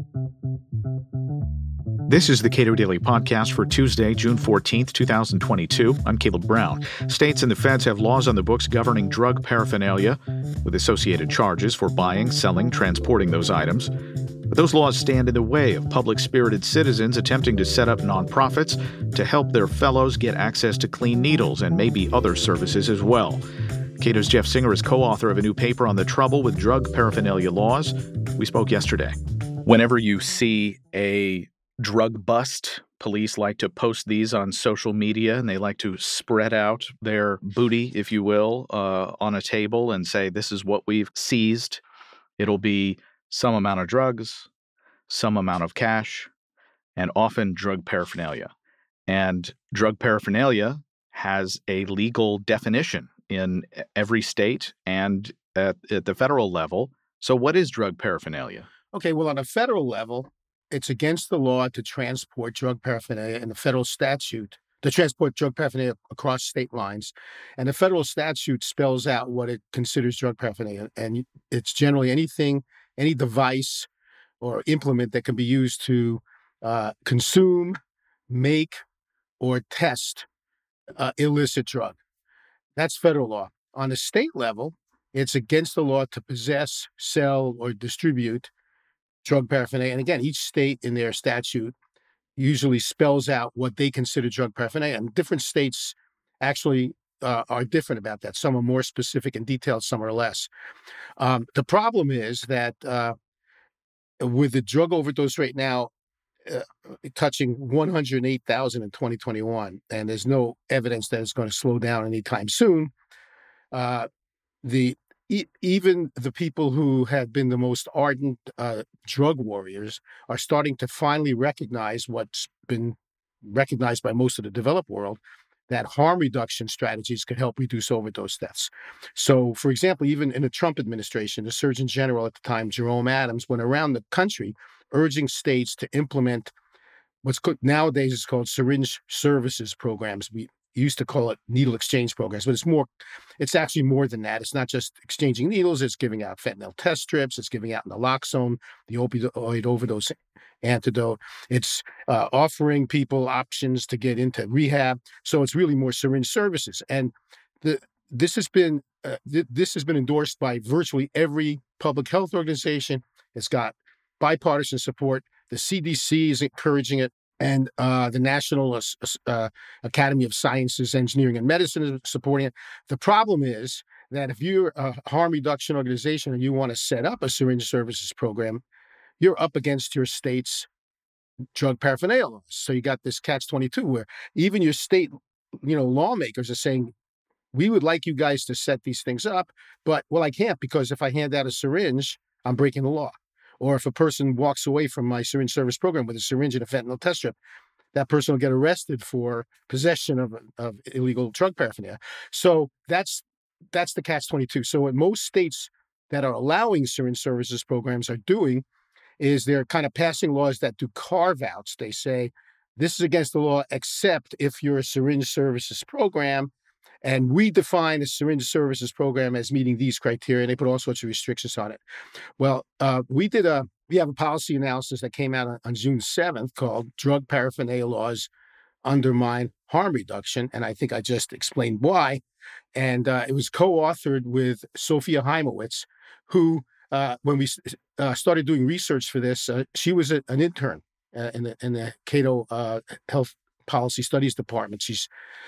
This is the Cato Daily Podcast for Tuesday, June 14th, 2022. I'm Caleb Brown. States and the feds have laws on the books governing drug paraphernalia, with associated charges for buying, selling, transporting those items. But those laws stand in the way of public-spirited citizens attempting to set up nonprofits to help their fellows get access to clean needles and maybe other services as well. Cato's Jeff Singer is co-author of a new paper on the trouble with drug paraphernalia laws. We spoke yesterday. Whenever you see a drug bust, police like to post these on social media, and they like to spread out their booty, if you will, on a table and say, this is what we've seized. It'll be some amount of drugs, some amount of cash, and often drug paraphernalia. And drug paraphernalia has a legal definition in every state and at the federal level. So what is drug paraphernalia? Okay, well, on a federal level, it's against the law to transport drug paraphernalia in the federal statute, to transport drug paraphernalia across state lines. And the federal statute spells out what it considers drug paraphernalia. And it's generally anything, any device or implement that can be used to consume, make, or test illicit drug. That's federal law. On the state level, it's against the law to possess, sell, or distribute drug paraphernalia. And again, each state in their statute usually spells out what they consider drug paraphernalia. And different states actually are different about that. Some are more specific and detailed, some are less. The problem is that with the drug overdose rate now touching 108,000 in 2021, and there's no evidence that it's going to slow down anytime soon, even the people who have been the most ardent drug warriors are starting to finally recognize what's been recognized by most of the developed world, that harm reduction strategies could help reduce overdose deaths. So, for example, even in the Trump administration, the Surgeon General at the time, Jerome Adams, went around the country urging states to implement what's nowadays is called syringe services programs. We used to call it needle exchange programs, but it's actually more than that. It's not just exchanging needles. It's giving out fentanyl test strips. It's giving out naloxone, the opioid overdose antidote. It's offering people options to get into rehab. So it's really more syringe services. And this has been endorsed by virtually every public health organization. It's got bipartisan support. The CDC is encouraging it. And the National Academy of Sciences, Engineering, and Medicine is supporting it. The problem is that if you're a harm reduction organization and you want to set up a syringe services program, you're up against your state's drug paraphernalia laws. So you got this catch-22 where even your state, lawmakers are saying, we would like you guys to set these things up, but, well, I can't because if I hand out a syringe, I'm breaking the law. Or if a person walks away from my syringe service program with a syringe and a fentanyl test strip, that person will get arrested for possession of illegal drug paraphernalia. So that's the catch-22. So what most states that are allowing syringe services programs are doing is they're kind of passing laws that do carve-outs. They say, this is against the law, except if you're a syringe services program, and we define a syringe services program as meeting these criteria, and they put all sorts of restrictions on it. Well, we have a policy analysis that came out on June 7th called Drug Paraphernalia Laws Undermine Harm Reduction, and I think I just explained why. And it was co-authored with Sophia Heimowitz, who, when we started doing research for this, she was an intern in the Cato Health Policy Studies Department. She's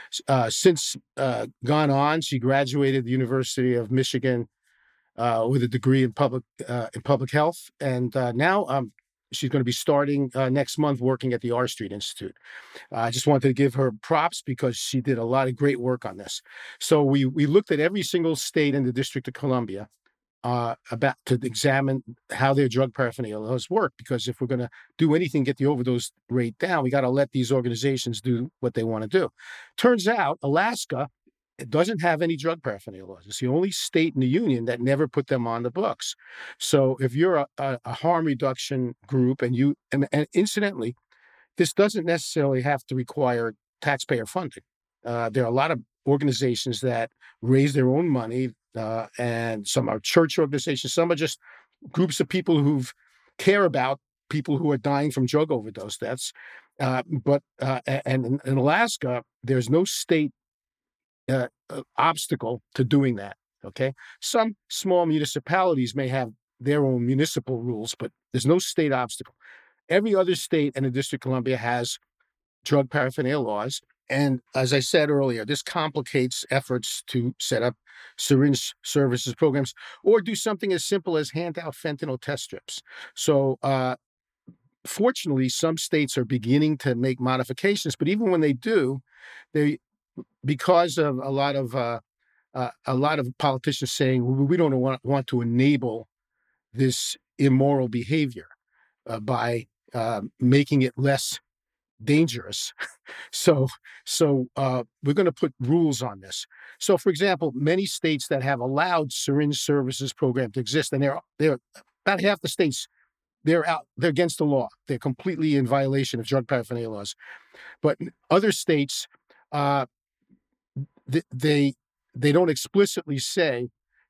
since gone on. She graduated the University of Michigan with a degree in public health, and now she's going to be starting next month working at the R Street Institute. I just wanted to give her props because she did a lot of great work on this. So we looked at every single state in the District of Columbia about to examine how their drug paraphernalia laws work, because if we're going to do anything, get the overdose rate down, we got to let these organizations do what they want to do. Turns out Alaska, it doesn't have any drug paraphernalia laws. It's the only state in the union that never put them on the books. So if you're a harm reduction group and incidentally, this doesn't necessarily have to require taxpayer funding. There are a lot of organizations that raise their own money, and some are church organizations. Some are just groups of people who care about people who are dying from drug overdose deaths. And in Alaska, there's no state obstacle to doing that. Okay. Some small municipalities may have their own municipal rules, but there's no state obstacle. Every other state and the District of Columbia has drug paraphernalia laws. And as I said earlier, this complicates efforts to set up syringe services programs or do something as simple as hand out fentanyl test strips. So, fortunately, some states are beginning to make modifications, but even when they do, they because of a lot of politicians saying we don't want to enable this immoral behavior by making it less dangerous. So, we're going to put rules on this. So, for example, many states that have allowed syringe services program to exist, and they're about half the states, they're against the law. They're completely in violation of drug paraphernalia laws. But other states, uh, they don't explicitly say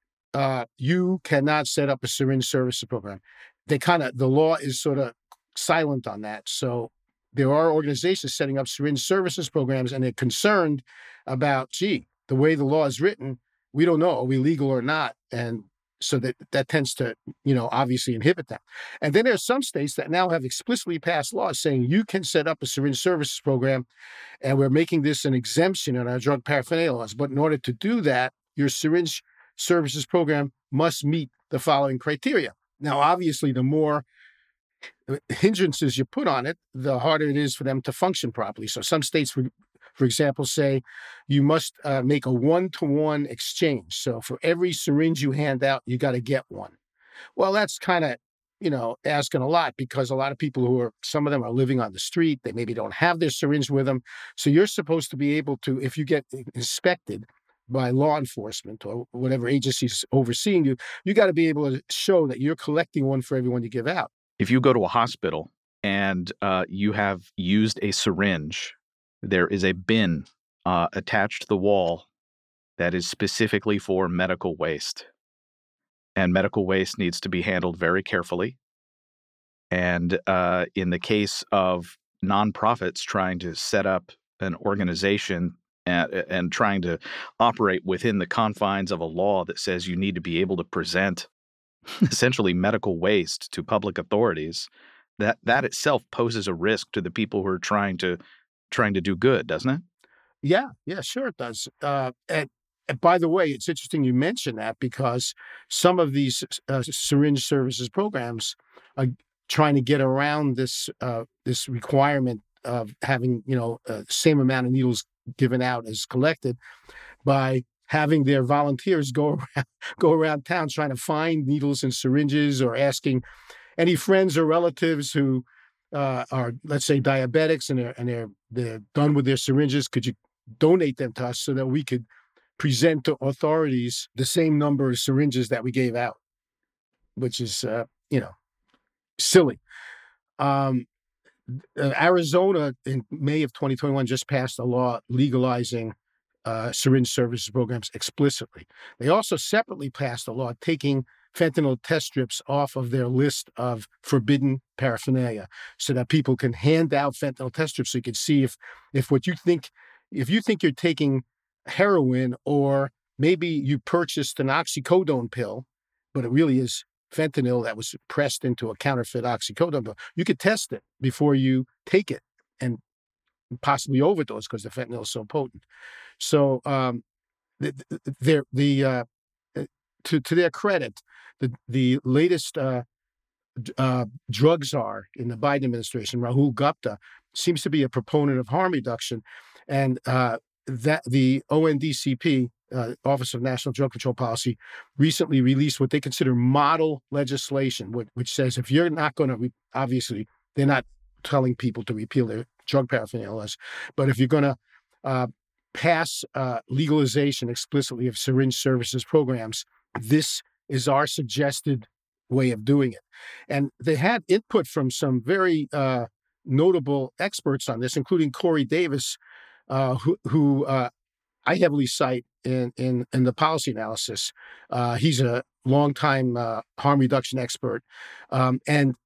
you cannot set up a syringe services program. The law is sort of silent on that. So there are organizations setting up syringe services programs, and they're concerned about, the way the law is written, we don't know, are we legal or not? And so that tends to, obviously inhibit that. And then there's some states that now have explicitly passed laws saying you can set up a syringe services program, and we're making this an exemption in our drug paraphernalia laws. But in order to do that, your syringe services program must meet the following criteria. Now, obviously, the more hindrances you put on it, the harder it is for them to function properly. So some states, for example, say you must make a one-to-one exchange. So for every syringe you hand out, you got to get one. Well, that's kind of, asking a lot, because a lot of people some of them are living on the street. They maybe don't have their syringe with them. So you're supposed to be able to, if you get inspected by law enforcement or whatever agencies overseeing you, you got to be able to show that you're collecting one for everyone you give out. If you go to a hospital and you have used a syringe, there is a bin attached to the wall that is specifically for medical waste. And medical waste needs to be handled very carefully. And in the case of nonprofits trying to set up an organization and trying to operate within the confines of a law that says you need to be able to present essentially medical waste to public authorities, that itself poses a risk to the people who are trying to do good, doesn't it? Yeah, sure it does. And by the way, it's interesting you mention that, because some of these syringe services programs are trying to get around this requirement of having same amount of needles given out as collected by having their volunteers go around town trying to find needles and syringes, or asking any friends or relatives who are, let's say, diabetics and they're done with their syringes, could you donate them to us so that we could present to authorities the same number of syringes that we gave out, which is silly. Arizona in May of 2021 just passed a law legalizing syringe services programs explicitly. They also separately passed a law taking fentanyl test strips off of their list of forbidden paraphernalia, so that people can hand out fentanyl test strips so you can see if you think you're taking heroin, or maybe you purchased an oxycodone pill, but it really is fentanyl that was pressed into a counterfeit oxycodone pill. You could test it before you take it and possibly overdose, because the fentanyl is so potent. So to their credit, the latest drug czar in the Biden administration, Rahul Gupta, seems to be a proponent of harm reduction, and that the ONDCP, Office of National Drug Control Policy, recently released what they consider model legislation, which says if you're not going to, obviously they're not telling people to repeal their drug paraphernalia laws, but if you're going to pass legalization explicitly of syringe services programs, this is our suggested way of doing it. And they had input from some very notable experts on this, including Corey Davis, who I heavily cite in the policy analysis. He's a longtime harm reduction expert. And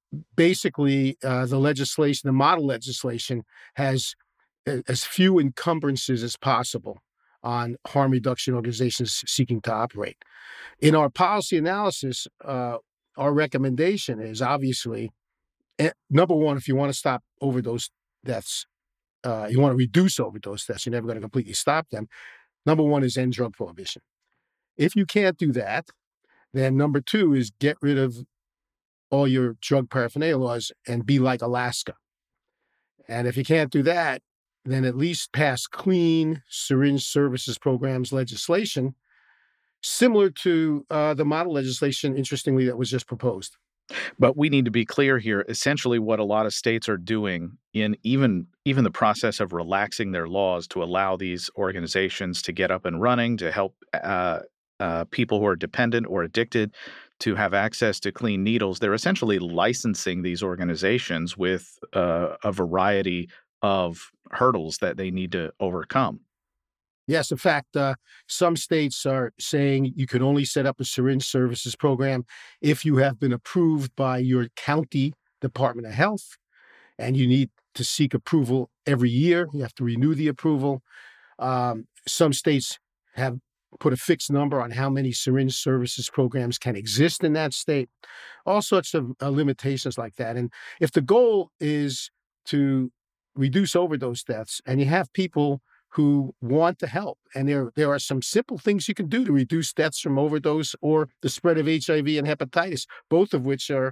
basically, the legislation, the model legislation, has as few encumbrances as possible on harm reduction organizations seeking to operate. In our policy analysis, our recommendation is obviously, number one, if you want to stop overdose deaths, you want to reduce overdose deaths, you're never going to completely stop them. Number one is end drug prohibition. If you can't do that, then number two is get rid of all your drug paraphernalia laws and be like Alaska. And if you can't do that, then at least pass clean syringe services programs legislation, similar to the model legislation, interestingly, that was just proposed. But we need to be clear here. Essentially, what a lot of states are doing in even the process of relaxing their laws to allow these organizations to get up and running, to help people who are dependent or addicted to have access to clean needles, they're essentially licensing these organizations with a variety of hurdles that they need to overcome. Yes, in fact, some states are saying you can only set up a syringe services program if you have been approved by your county Department of Health, and you need to seek approval every year. You have to renew the approval. Some states have put a fixed number on how many syringe services programs can exist in that state. All sorts of limitations like that. And if the goal is to reduce overdose deaths, and you have people who want to help, and there are some simple things you can do to reduce deaths from overdose or the spread of HIV and hepatitis, both of which are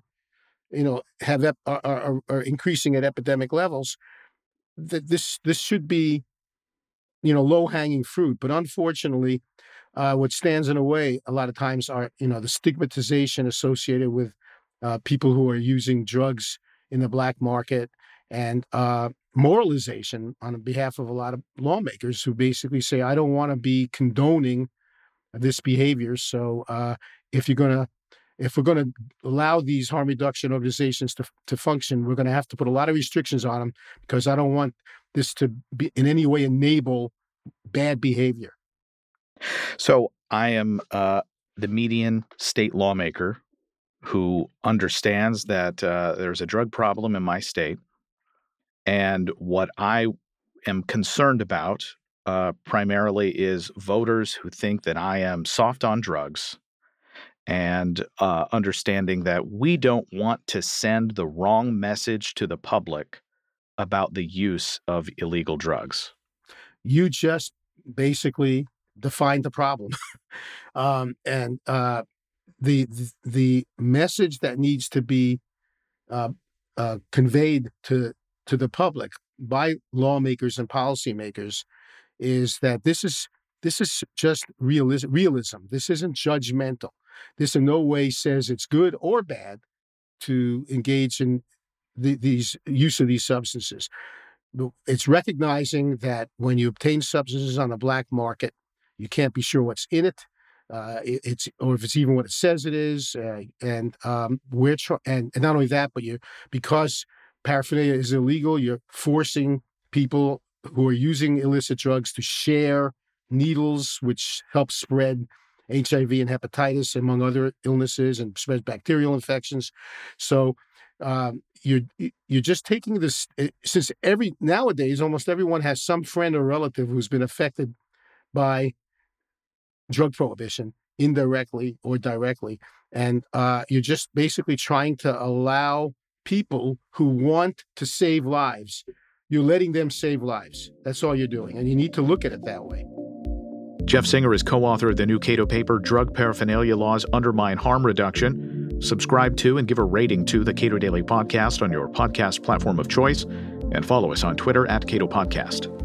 increasing at epidemic levels. This should be low-hanging fruit. But unfortunately, what stands in the way a lot of times are the stigmatization associated with people who are using drugs in the black market, and moralization on behalf of a lot of lawmakers who basically say, I don't want to be condoning this behavior. So if we're going to allow these harm reduction organizations to function, we're going to have to put a lot of restrictions on them, because I don't want this to be in any way enable bad behavior. So I am the median state lawmaker who understands that there's a drug problem in my state. And what I am concerned about primarily is voters who think that I am soft on drugs, and understanding that we don't want to send the wrong message to the public about the use of illegal drugs. You just basically defined the problem. And the message that needs to be conveyed to the public by lawmakers and policymakers is that this is just realism. This isn't judgmental. This in no way says it's good or bad to engage in these use of these substances. It's recognizing that when you obtain substances on the black market, you can't be sure what's in it. Or if it's even what it says it is, and not only that, but because paraphernalia is illegal, you're forcing people who are using illicit drugs to share needles, which helps spread HIV and hepatitis, among other illnesses, and spreads bacterial infections. So you're just taking this, since nowadays almost everyone has some friend or relative who's been affected by drug prohibition, indirectly or directly, and you're just basically trying to allow people who want to save lives, you're letting them save lives. That's all you're doing, and you need to look at it that way. Jeff Singer is co-author of the new Cato paper, Drug Paraphernalia Laws Undermine Harm Reduction. Subscribe to and give a rating to the Cato Daily Podcast on your podcast platform of choice, and follow us on Twitter @Cato Podcast.